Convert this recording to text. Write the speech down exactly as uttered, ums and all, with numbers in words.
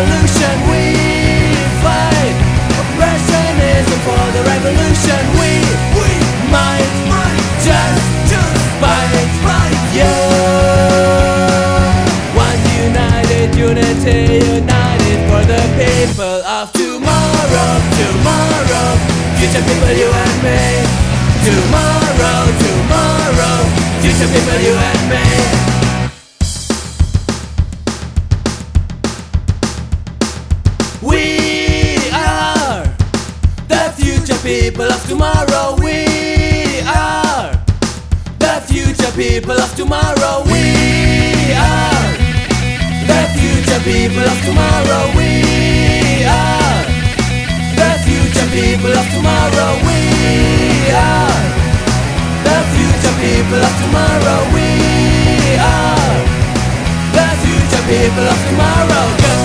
revolution we fight. Oppression isn't for the revolution we we might might just just fight fight yeah. One united unity united for the people of tomorrow tomorrow. Future people you and me. Tomorrow tomorrow. Future people you and me. People of tomorrow, we are the future people of tomorrow, we are the future people of tomorrow, we are the future people of tomorrow, we are the future people of tomorrow, we are the future people of tomorrow. Go.